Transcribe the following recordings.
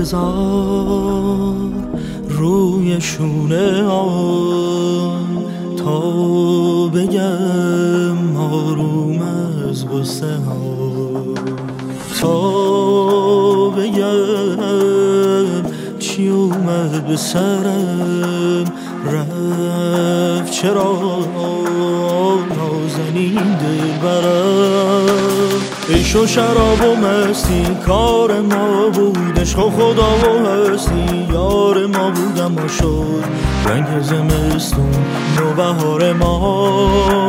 بذار روی شونه آن تا بگم آروم از غصه ها، تا بگم چی اومد به سرم رفت چرا نازنین دلبرم. عیش و شراب و مستی کار ما بود، عشق و خدا و هستی یار ما بود، اما شد رنگ زمستون نوبهار ما.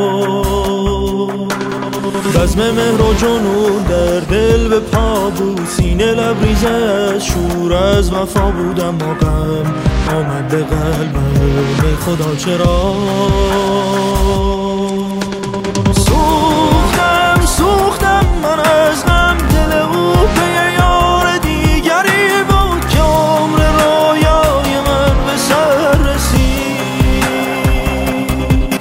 بزم مهر و جنون در دل به پا بود، سینه لبریزه از شور از وفا بود، اما غم آمد به قلبم ای خدا چرا. سوختم من از غم، دل او پی یار دیگری بود که عمر رویای من به سر رسید.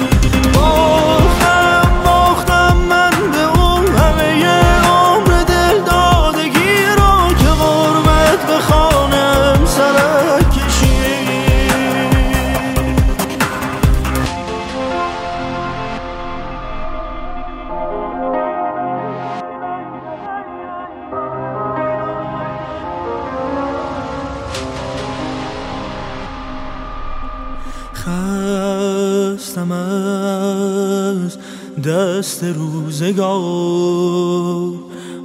باختم من به او همه عمر دل دادگی رو که غربت به خانم سرک کشید. خستم از دست روزگار،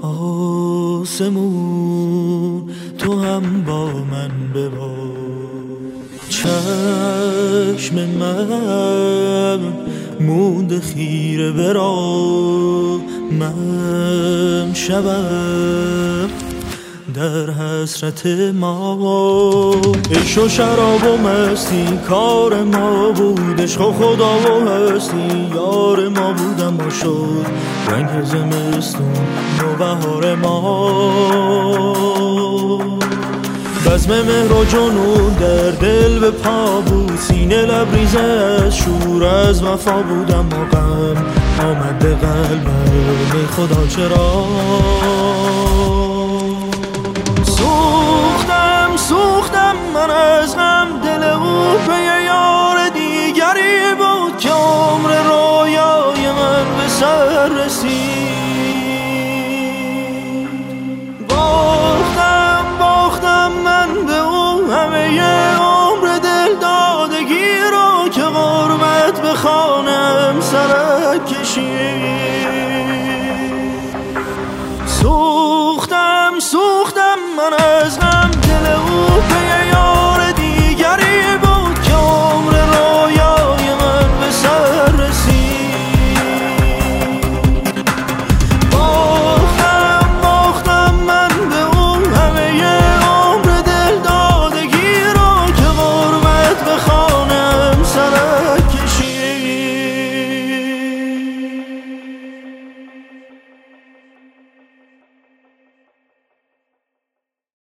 آسمون تو هم با من ببار. چشم من مونده خیره به راه، من شبم در حسرت ما. عیش و شراب و مستی کار ما بود، عشق و خدا و هستی یار ما بود، اما شد رنگ زمستون نوبهار ما. بزم مهر و جنون در دل به پا بود، سینه لبریزه از شور از وفا بود، اما غم آمد به قلبم ای خدا چرا. سوختم من از غم، دل او پی یار دیگری بود که عمر رویای من به سر رسید. باختم من به او همه عمر دل دادگی رو که غربت به خانم سرک کشید.